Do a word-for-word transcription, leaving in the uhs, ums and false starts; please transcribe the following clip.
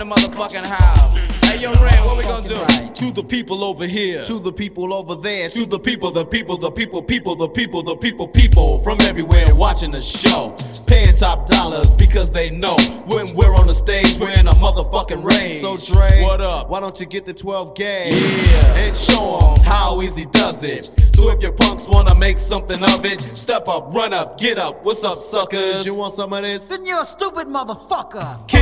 the motherfucking house. Hey, yo, Ren, what we gonna do? Right. To the people over here, To the people over there, to the people, the people, the people, people, the people, the people, people from everywhere watching the show, paying top dollars because they know when we're on the stage, we're in a motherfucking range. So Dre, what up? why don't you get the twelve gauge? Yeah, and show 'em how easy does it. So if your punks wanna make something of it, step up, run up, get up. What's up, suckers? You want some of this? Then you're a stupid motherfucker.